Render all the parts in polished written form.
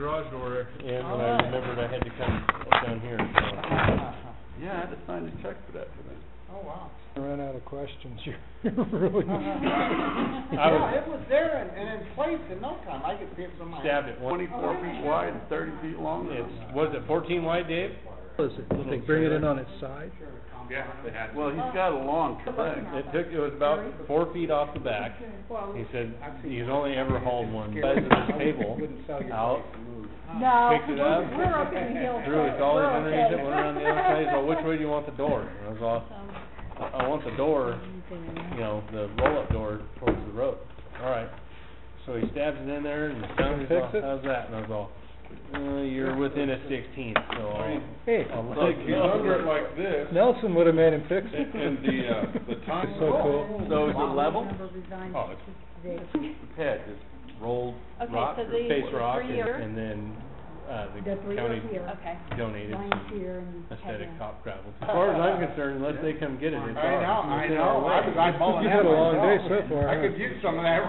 garage door in, and I remembered I had to come down here, so. Yeah, I had to sign a check for that today. Oh, wow. I ran out of questions. You're really. Yeah, it was there and in place in no time. I could see it from my. Stabbed it. 24 feet wide and 30 feet long. Was it 14 wide, Dave? Was it? Did they bring it in on its side? Yeah, they had. Well, he's got a long leg. It was about 4 feet off the back. He said he's only ever hauled one size of this table out, No, picked it up, we're up in the hills. threw his dollies underneath it, went around the other side. So which way do you want the door? And I was all, I want the door, you know, the roll-up door towards the road. All right. So he stabs it in there and the son is all, how's that? And I was all, you're within a 16th, so Hey, I'll Look, he's under it like this, Nelson would have made him fix it. and the time. So cool. So is it level? Oh, it's The pad just rolled Okay, rock so or the face rock three are- and then The the three county are here. Okay. donated Mine's some here and aesthetic Kevin. top gravel. As far as I'm concerned, unless they come get it, it's I ours. know. It's in our way. I was eyeballing You've that had a long day myself. so far, I huh? could use some of that.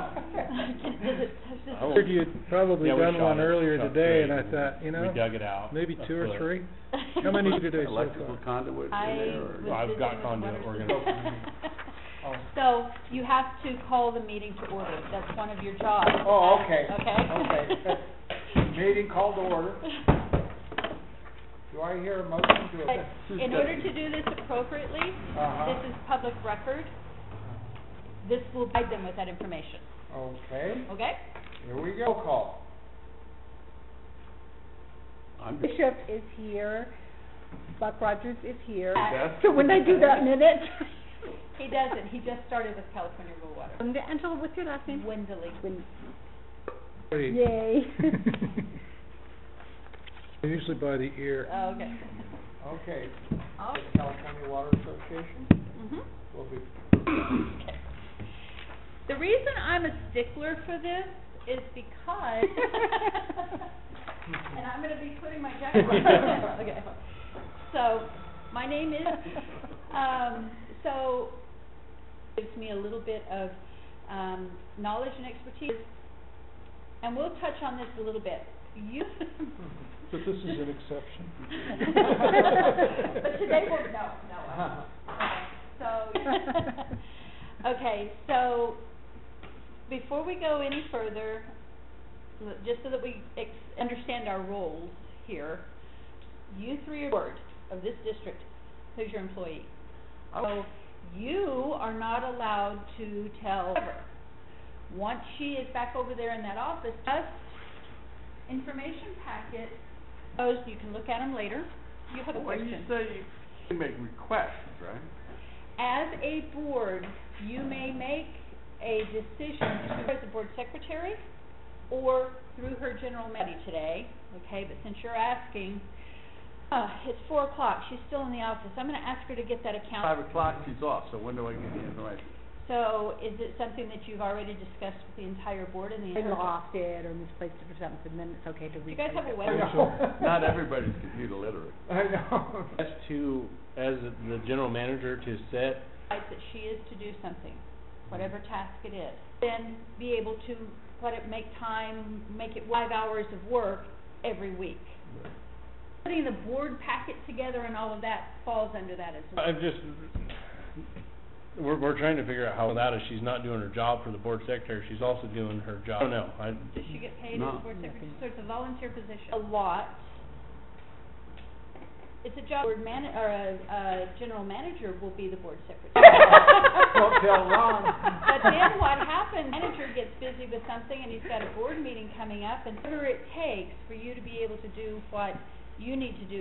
I heard you'd probably Yeah, we done shot one it. earlier Shot today, and straight. I thought, you know, We dug it out. maybe a 2 or foot. 3. How many today so electrical far? conduit in I there? was Or? I've got visiting with conduit, Water we're Systems. gonna. So, you have to call the meeting to order. That's one of your jobs. Oh, okay. Okay? Okay. Meeting called to order. Do I hear a motion to But in order to do this appropriately, Uh-huh. this is public record. This will provide them with that information. Okay, Okay? here we go. Call. Bishop is here, Buck Rogers is here. Beth? So when I do that minute. He doesn't. He just started with California Rural Water. Angela, what's your last name? Windley. Yay. Usually by the ear. Oh, okay. Okay. Oh. California Water Association Mhm. will be. Okay. The reason I'm a stickler for this is because, and I'm going to be putting my jacket on. Okay. So, my name is, so, gives me a little bit of knowledge and expertise, and we'll touch on this a little bit. You. But this is an exception. But today we're, no. Okay, so before we go any further, just so that we understand our roles here, you three are board of this district. Who's your employee? So you are not allowed to tell her. Once she is back over there in that office, just information packet. Those you can look at them later. You have a When you question. say you can make requests, right? As a board, you may make a decision as the board secretary or through her general manager today, okay, but since you're asking, it's 4 o'clock, she's still in the office, I'm going to ask her to get that account. 5 o'clock, she's off, so when do I get the information? So, is it something that you've already discussed with the entire board and the I entire... lost it or misplaced it or something, then it's okay to Do you guys have a I website? know. Not everybody's computer literate. I know. As the general manager to set, That she is to do something, whatever task it is, then be able to let it make it 5 hours of work every week. Putting the board packet together and all of that falls under that as well. we're trying to figure out how that is, she's not doing her job for the board secretary, she's also doing her job. I don't know, Does she get paid No. as board secretary? So it's a volunteer position. A lot. It's a job, a general manager will be the board secretary. Don't tell Ron. But then what happens, manager gets busy with something and he's got a board meeting coming up, and whatever it takes for you to be able to do what you need to do.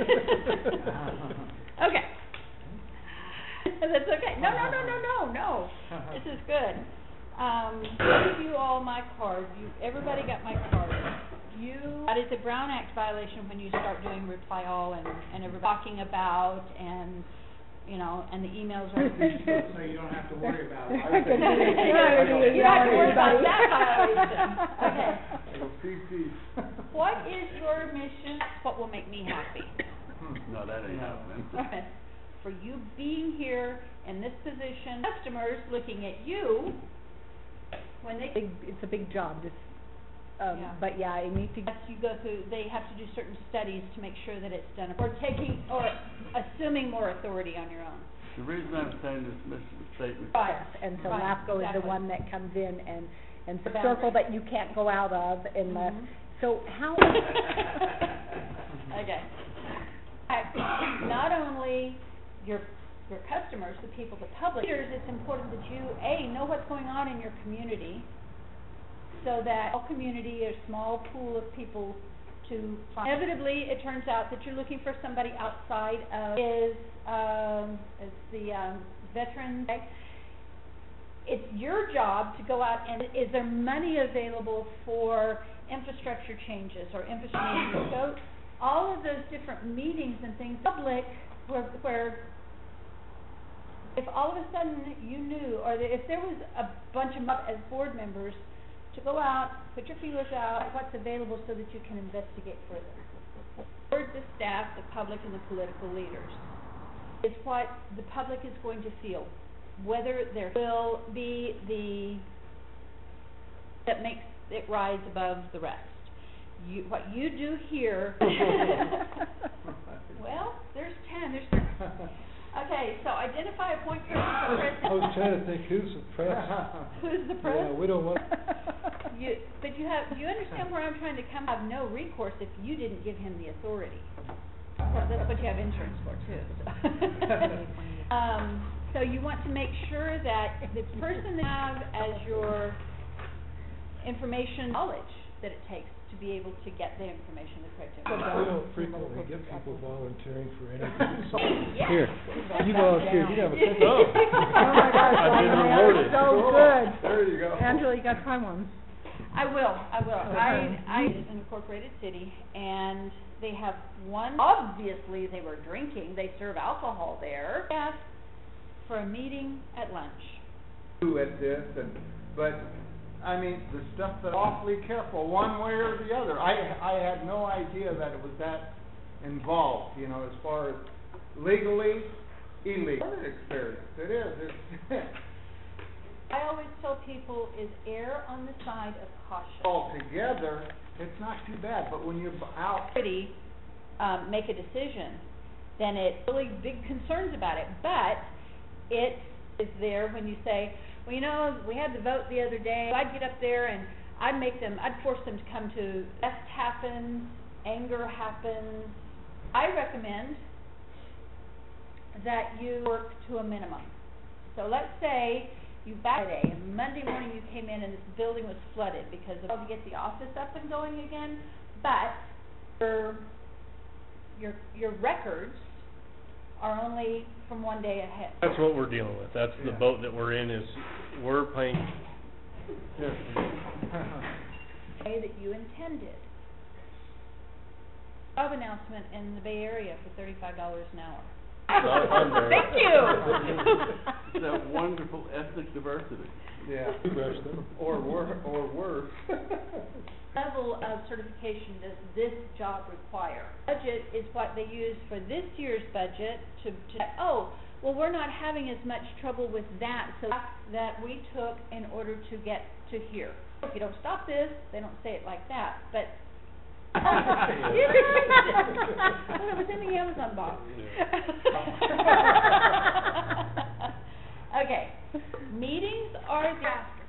Okay. That's okay. No. This is good. I gave you all my card. Everybody got my card. That is a Brown Act violation when you start doing reply all and everybody talking about and and the emails are. So you don't have to worry about it. You don't have to worry about that violation. Okay. What is your mission? What will make me happy? No, that ain't happening. For you being here in this position, customers looking at you when they. It's a big job, Yeah. but yeah, I need to. Yes, you go through, they have to do certain studies to make sure that it's done, or assuming more authority on your own. The reason I'm saying this mission statement. Right. Yes, and so Right, LAFCO is the exactly. one that comes in and the The circle boundary. that you can't go out of unless, Mhm. so how? Okay. Not only your customers, the people, the public, leaders, it's important that you, know what's going on in your community, so that all community, a small pool of people to find. Inevitably, it turns out that you're looking for somebody outside of the veterans. Okay? It's your job to go out and, is there money available for infrastructure changes or infrastructure? So all of those different meetings and things, public, where if all of a sudden you knew, or if there was a bunch of as board members to go out, put your feelers out, what's available so that you can investigate further. Board, the staff, the public, and the political leaders. It's what the public is going to feel. Whether there will be that makes it rise above the rest. What you do here, well, there's 10, there's 30. Okay, so identify a point person for president. I was trying to think, who's the press? Who's the press? Yeah, we don't want, But you understand where I'm trying to come, have no recourse if you didn't give him the authority. Well, that's what you have insurance for too, so. So you want to make sure that the person that you have as your information knowledge that it takes to be able to get the information, the correct we information. don't frequently get people volunteering for anything, so. Yeah. Here, you volunteered, you have a ticket. Oh. Oh my gosh, I've been that rewarded. was so good. There you go. Angela, you gotta try one. I will. I is an incorporated city, and they have one, obviously they were drinking, they serve alcohol there. Asked for a meeting at lunch. Do at this, but, I mean, the stuff that awfully careful, one way or the other. I had no idea that it was that involved, you know, as far as legally, illegal. What an experience, it is, it's I always tell people is err on the side of caution. altogether, it's not too bad, but when you're out. Already, make a decision, then it really big concerns about it, but it is there when you say, well, you know, we had the vote the other day, I'd get up there and I'd force them to come to, theft happens, anger happens. I recommend that you work to a minimum. So let's say you Friday and Monday morning you came in and this building was flooded because of to get the office up and going again, but your records are only from one day ahead. That's what we're dealing with. That's the Yeah. boat that we're in, is we're paying. Yes. Way that you intended. Job announcement in the Bay Area for $35 an hour. I'm there. Thank you. That wonderful ethnic diversity. Yeah. Brush them. Or worse. Level of certification does this job require? Budget is what they use for this year's budget to well, we're not having as much trouble with that, so that we took in order to get to here. If you don't stop this, they don't say it like that, but you did. Well, it was in the Amazon box. Okay, meetings are after.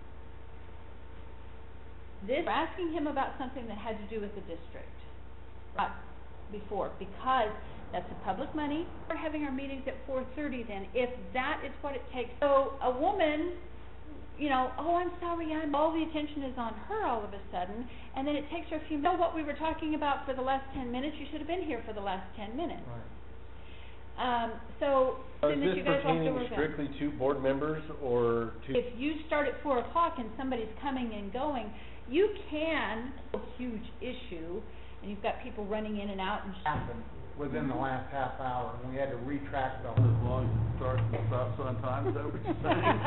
This, we're asking him about something that had to do with the district, before, because that's the public money. We're having our meetings at 4:30 then, if that is what it takes. So a woman, you know, oh, I'm sorry, all the attention is on her all of a sudden, and then it takes her a few minutes. What we were talking about for the last 10 minutes, you should have been here for the last 10 minutes. Right. So, Is then this you guys have to pertaining work out. strictly to board members or to? If you start at 4 o'clock and somebody's coming and going, you can, a huge issue, and you've got people running in and out and Happened within the last half hour, and we had to retract the As whole. long as it starts and stops on time, is that what you're saying?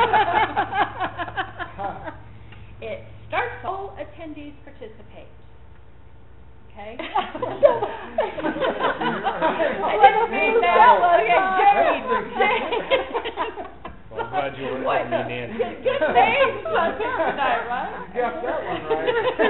It starts, all attendees participate. Okay? Let's read that. Well, I'm glad you weren't What? calling me Nancy. Good thing, tonight, right? You got that one right.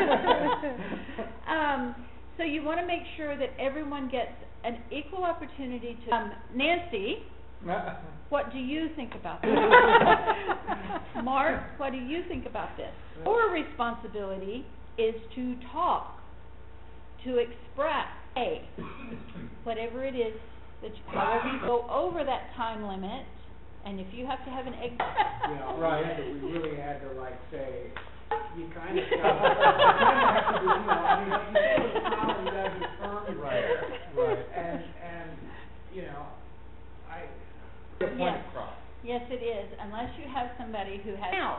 you wanna make sure that everyone gets an equal opportunity to, Nancy, what do you think about this? Mark, what do you think about this? Your responsibility is to talk, to express, say, whatever it is that you, however you go over that time limit, and if you have to have an egg. Yeah, right, we really had to like say, you kind of, you kind of have to do, you know, I mean, you go to the problem that is firm there. Right. And, you know, the point Yes, across. yes it is, unless you have somebody who has. Now,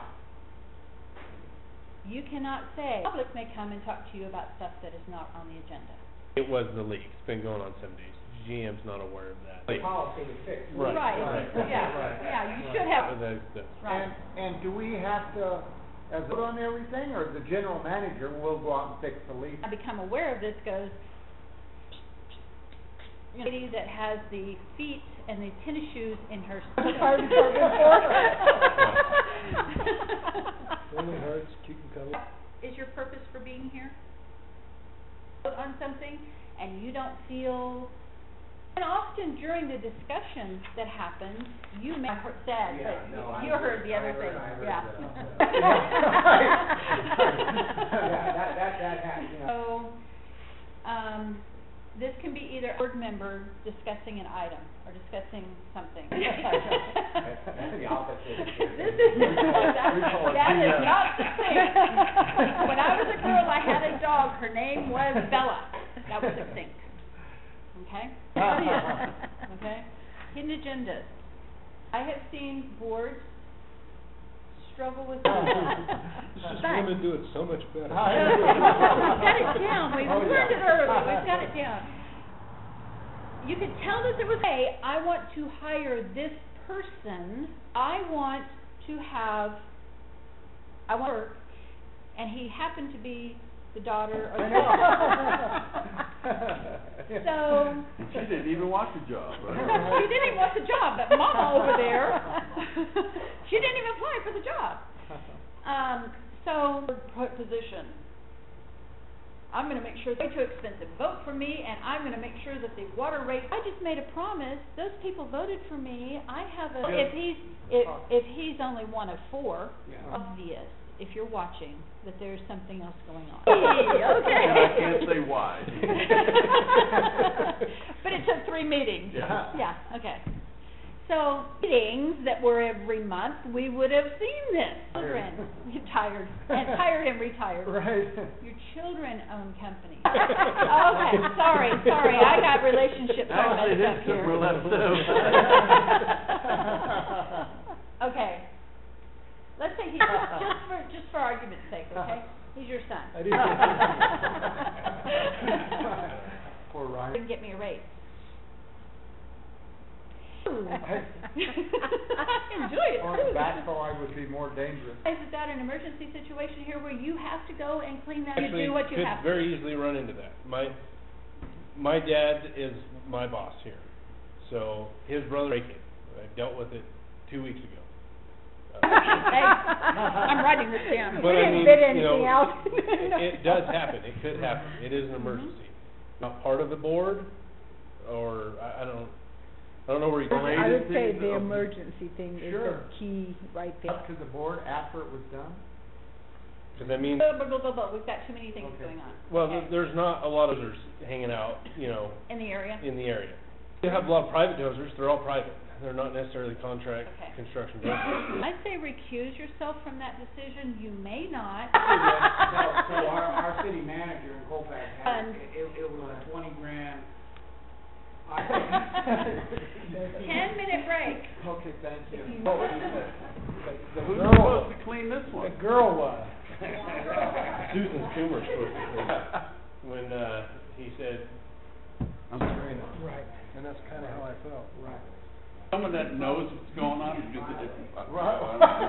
you cannot say, the public may come and talk to you about stuff that is not on the agenda. It was the leak, it's been going on 7 days, GM's not aware of that. The policy is fixed. Right. Yeah, you should have, right. And do we have to, as vote on everything, or the general manager will go out and fix the leak? I become aware of this goes, you know, lady that has the feet and the tennis shoes in her. Fire department for. Friendly hearts, cute and cuddly. Is your purpose for being here? Vote on something and you don't feel, and often during the discussions that happen, you may have said, Yeah, but no, you heard the other thing, yeah. That happens, you know. So, this can be either a board member discussing an item or discussing something. The opposite. This is, that is not the thing. When I was a girl, I had a dog, her name was Bella, that was succinct. Okay? Okay? Hidden agendas. I have seen boards struggle with that. It's just women do it so much better. We've got it down, we've learned it early, we've got it down. You could tell that there was, hey, I want to hire this person, I want work, and he happened to be the daughter of So. She didn't even want the job, right? She didn't even want the job, but Mama over there, she didn't even apply for the job. So, position. I'm gonna make sure it's way too expensive. Vote for me, and I'm gonna make sure that the water rate, I just made a promise, those people voted for me, I have a, if he's only one of four, obvious, if you're watching, that there's something else going on. Okay. I can't say why. But it took 3 meetings. Yeah. Yeah, okay. So, meetings that were every month, we would have seen this. Children, tired and retired. Right. Your children own companies. Okay, sorry, I got relationships all Actually, messed up his here. took were left too. Okay. Let's say he's, just for argument's sake, okay? He's your son. I didn't Poor Ryan. Couldn't get me a raise. I enjoy it. On the backfall would be more dangerous. Is that an emergency situation here where you have to go and clean that and Actually, do what you could have to? very easily run into that. My dad is my boss here, so his brother break it. I dealt with it 2 weeks ago. Hey, I'm writing this down. But We I didn't mean, bid you anything know, out. it does happen. It could happen. It is an emergency. Not part of the board, or I don't know where you. I would say Agencies the of- emergency thing is Sure. the key right there. Up to the board after it was done? Because I mean, We've got too many things Okay. going on. well, Okay. there's not a lot of dozers hanging out, you know, In the area? in the area. You have a lot of private dozers. They're all private. They're not necessarily contract Okay. construction dozers. I'd say recuse yourself from that decision. You may not. So our city manager in Colfax had, And- it was a $20,000. 10-minute break. Okay, thank you. What was Who's girl- supposed to clean this one? The girl was. Susan's tumor supposed to be when he said, I'm sorry. Right, and that's kinda how I felt. Right. Someone that knows what's going on is good to do. Right.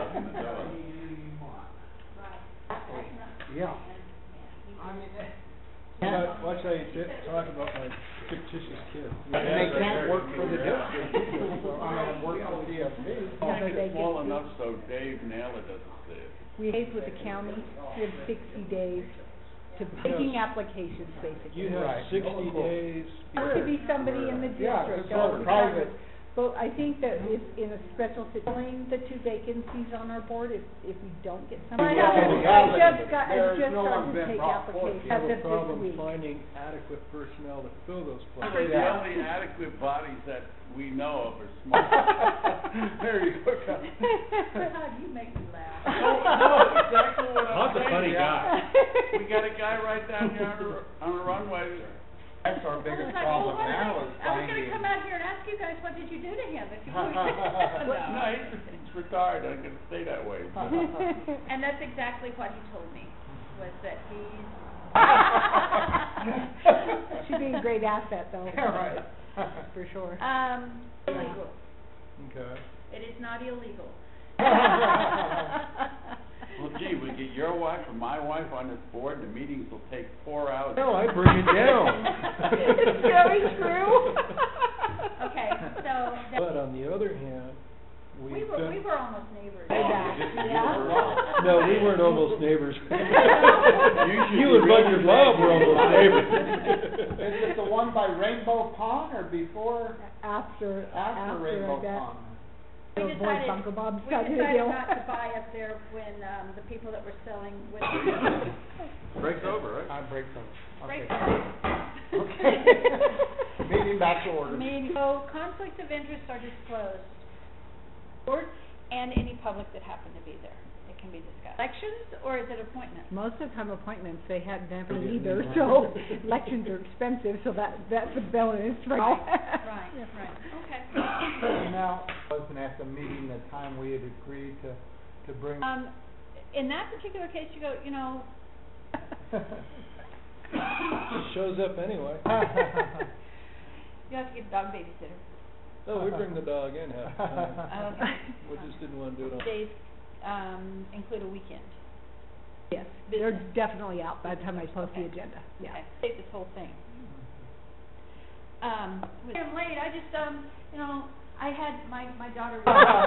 Yeah. I mean, Watch how you talk about my fictitious kid. and they can't work for the district, work for DFP. I'll Yeah, make they it small get- enough so Dave Naylor doesn't see it. We liaise with the county, we have 60 days to taking applications, basically. You have Right. 60 Of course. days. It could be somebody in the Yeah, district, it's all or private. But I think that if, in a special situation, the 2 vacancies on our board, if we don't get somebody. Yeah, I just there's no started one's to been take brought forth. applications You have as a of this problem week. finding adequate personnel to fill those I places. think the only adequate bodies that we know of are small. There you go. You make me laugh. No, exactly what I'm Hunt's a saying, funny yeah. guy. We got a guy right down here on the runway. That's our I was biggest like, problem well, now is I was gonna finding. come out here and ask you guys, what did you do to him, if you were. No, he's retired, I'm gonna stay that way. And that's exactly what he told me, was that he's. She'd be a great asset, though. Yeah, right. For sure. Illegal. Okay. It is not illegal. Well, gee, we get your wife and my wife on this board, the meetings will take 4 hours. No, I bring it down. It's very true. Okay, so. But on the other hand, We were almost neighbors. Yeah. No, we weren't almost neighbors. should You be and Buster really Bob were thankful. almost neighbors. Is it the one by Rainbow Pond or before, After Rainbow that. Pond? We Avoid decided, Bunker Bob's we side of the decided deal. not to buy up there when, the people that were selling with. Breaks over, right? I break them. Break Okay. Okay. Meeting back to order. So conflicts of interest are disclosed. Board and any public that happen to be there. It can be discussed. Elections, or is it appointments? Most of the time appointments, they had never either, so elections are expensive, so that's a bonus, right? Right, okay. Now, wasn't at the meeting the time we had agreed to bring. In that particular case, you go, you know, Shows up anyway. you have to get a dog babysitter. Oh, we bring the dog in half the time. Okay. We just didn't want to do it on. Days, include a weekend. Yes, they're definitely out by the time I post the agenda, yeah. Okay, take this whole thing. I'm late, I just, you know, I had my daughter.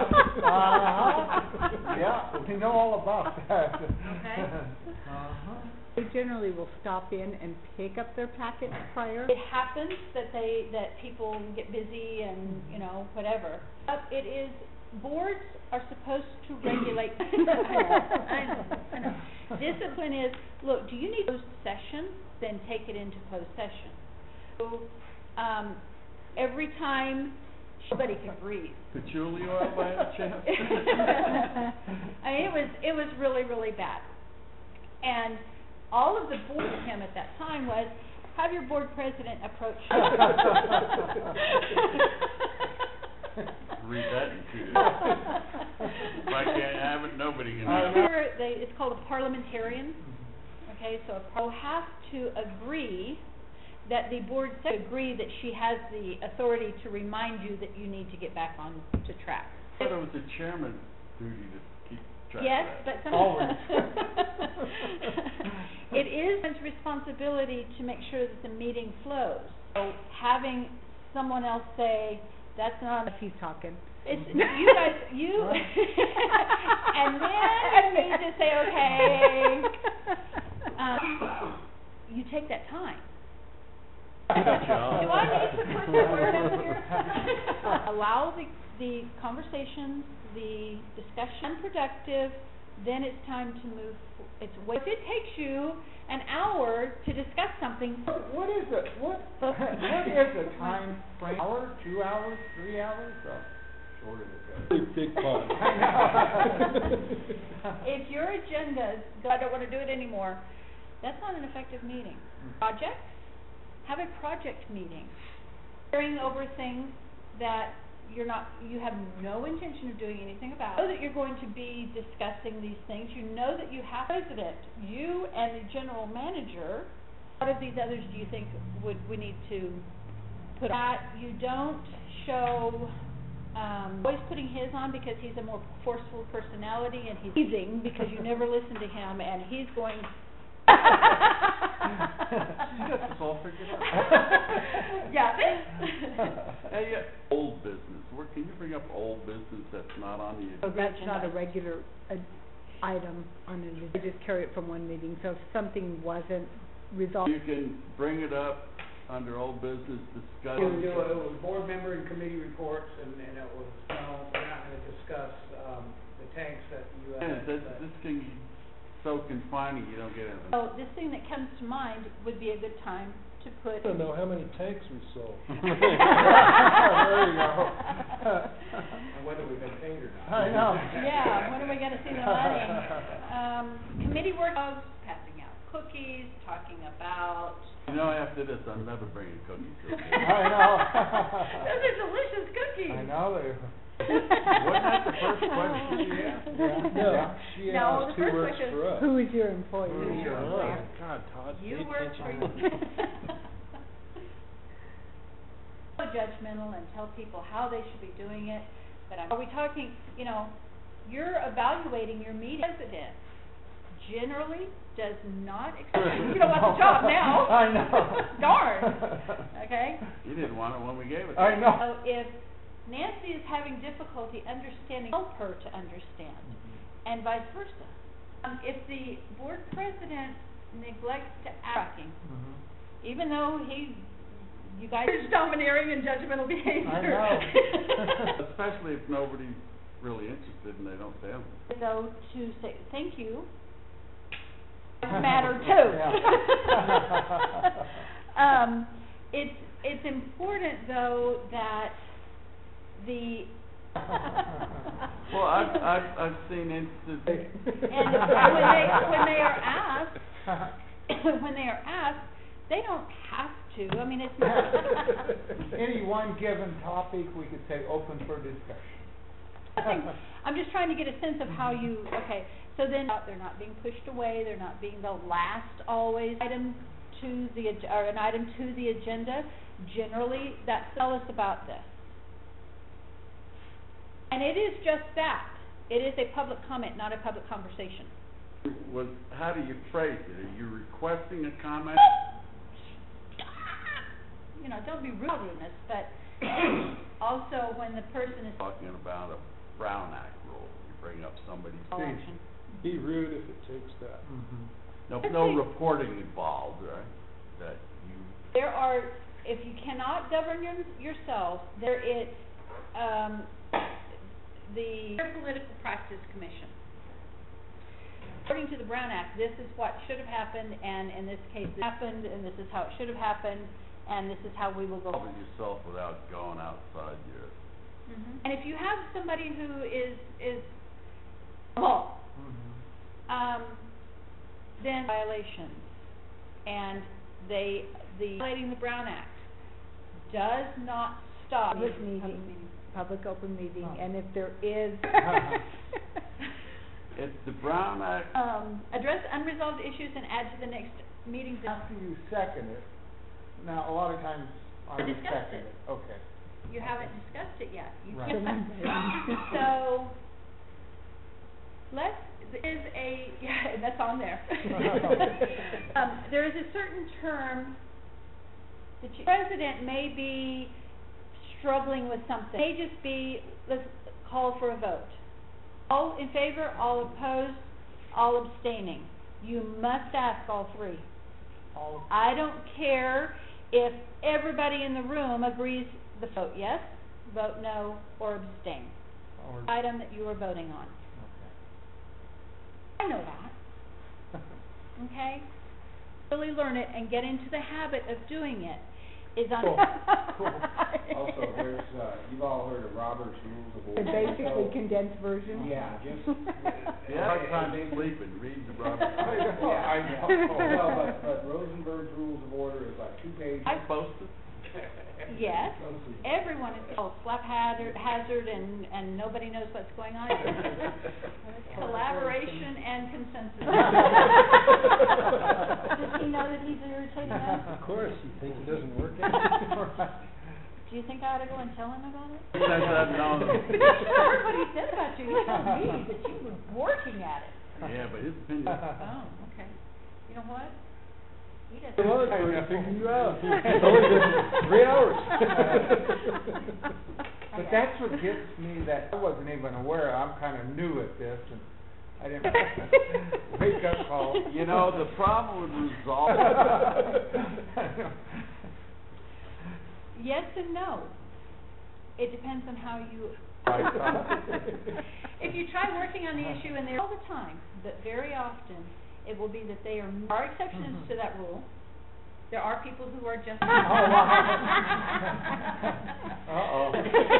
Yeah, we know all about that. Okay. They generally will stop in and pick up their packets prior. It happens that people get busy and, you know, whatever. It is, boards are supposed to regulate. I know. Discipline is, look, do you need closed session? Then take it into closed session. So, every time, somebody can breathe. Patchouli oil by any chance? I mean, it was really, really bad. And all of the board with him at that time was, have your board president approach. Read that in 2 days. If I can't have it, nobody can have it. It's called a parliamentarian. Okay, so a pro has to agree that the board agree that she has the authority to remind you that you need to get back on to track. I thought it was the chairman's duty to keep track Yes, of but that. sometimes it is his responsibility to make sure that the meeting flows. So having someone else say, that's not, If he's talking. it's, you guys, you, and then you need to say, okay, you take that time. Do I need to put that word up here? Allow the conversations, the discussion productive, then it's time to move. If it takes you an hour to discuss something. What is it? What is the time frame? Hour, 2 hours, 3 hours? Shorter than Really big pot. If your agenda is, I don't want to do it anymore, that's not an effective meeting. Projects, have a project meeting. Carrying over things that you have no intention of doing anything about. You know that you're going to be discussing these things. You know that you have president, you and the general manager. What of these others do you think we need to put on? That you don't show always putting his on because he's a more forceful personality and he's teasing because you never listen to him and he's going. She got this all figured out. Yeah. Hey, old business. Can you bring up old business that's not on the So agenda? that's not a regular, item on it, they just carry it from one meeting, so if something wasn't resolved. You can bring it up under old business discussion. It was board member and committee reports, and it was, no, we're not gonna discuss, the tanks that you Yeah, had. this can be so confining, you don't get anything. So this thing that comes to mind would be a good time to put. I don't know how many tanks we sold. There you go. And whether we've been paid or not. I know. Yeah, when are we gonna see the money? Committee work, passing out cookies, talking about. You know, after this, I'm never bringing cookies to you. I know. Those are delicious cookies. I know they. Wasn't that the first question she asked? No, she No, asked the who first works question- for us. Who is your employee? Who's your Oh, employer? God, Todd, pay You work for attention. So judgmental and tell people how they should be doing it, but are we talking, you know, you're evaluating your meeting president generally does not expect, you don't want the job now. I know. Darn, okay? You didn't want it when we gave it to I you. know. So if Nancy is having difficulty understanding, help her to understand, and vice versa. If the board president neglects to act, Mhm. even though you guys are domineering and judgmental behavior. I know. Especially if nobody's really interested and they don't say anything. So to say, thank you, matter too. Yeah. It's important though that the Well, I've seen instances. and when they are asked, when they are asked, they don't have to. I mean, it's not. Any one given topic, we could say open for discussion. I'm just trying to get a sense of how you. Okay, so then they're not being pushed away. They're not being the last always item to the or an item to the agenda. Generally, tell us about this. And it is just that. It is a public comment, not a public conversation. How do you phrase it? Are you requesting a comment? You know, don't be rudeness, but also when the person is Talking about a Brown Act rule, you bring up somebody's. action. Be rude if it takes that. Mhm. No reporting involved, right? That you. There are, if you cannot govern yourself, there is the Fair Political Practice Commission. According to the Brown Act, this is what should have happened, and in this case, it happened, and this is how it should have happened, and this is how we will go. Cover yourself without going outside your. And if you have somebody who is well, then violations, and the violating the Brown Act does not stop. Public meeting, public open meeting, and if there is. It's the Brown Act. Address unresolved issues and add to the next meeting's. After you second it, now, a lot of times, I would Discussed second it. it, okay. You haven't discussed it yet. You Right. can't. So, yeah, that's on there. There is a certain term that the president may be struggling with something. May just be, let's call for a vote. All in favor, all opposed, all abstaining. You must ask all three. I don't care if everybody in the room agrees the vote yes, vote no, or abstain. Item that you are voting on. I know that. Okay? Really learn it and get into the habit of doing it. Cool. Also, there's, you've all heard of Robert's Rules of The Order. basically condensed version. Yeah, just. If you have time sleeping, read the Brown Act. I know. Well, but Rosenberg's Rules of Order is like 2 pages. I posted. Yes, everyone is called slap hazard and nobody knows what's going on. Collaboration and consensus. Does he know that he's irritating us? Of course, you think it doesn't work? Do you think I ought to go and tell him about it? He says I've known him. I heard what he said about you. He told me that you were working at it. Yeah, but his opinion. Oh, okay. You know what? He doesn't. Come on, we're gonna figure you out. It's only been 3 hours. But that's what gets me, that I wasn't even aware, I'm kinda new at this, and I didn't, wake up call. You know, the problem with resolve. Yes and no. It depends on how you. If you try working on the issue and they're all the time, but very often, it will be that there are exceptions to that rule. There are people who are just. Uh-oh.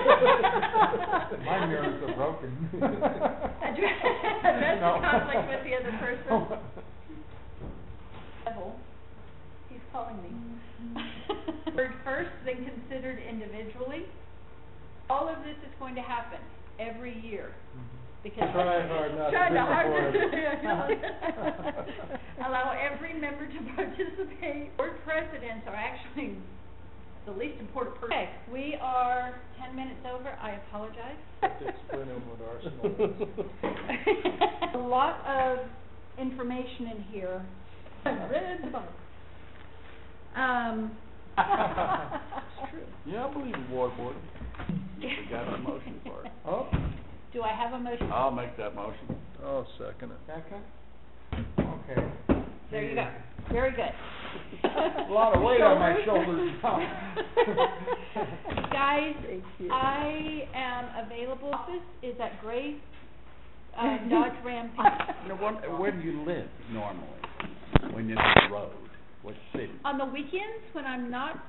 My mirrors are broken. Address the conflict with the other person. Devil, he's calling me. Heard first, then considered individually. All of this is going to happen every year. Because Trying hard not to bring it forward. Allow every member to participate. Board presidents are actually the least important person. Okay, we are 10 minutes over. I apologize. Have to explain them what arsenal is. A lot of information in here. Read the book. It's true. Yeah, I believe in water board. We got a motion for it. Oh, Do I have a motion? I'll make that motion. I'll second it. second? Okay. There you go. Very good. A lot of weight on my shoulders now. Guys, I am available. Office is at Gray Dodge Ram. Now, where do you live normally? When you're on the road? What city? On the weekends, when I'm not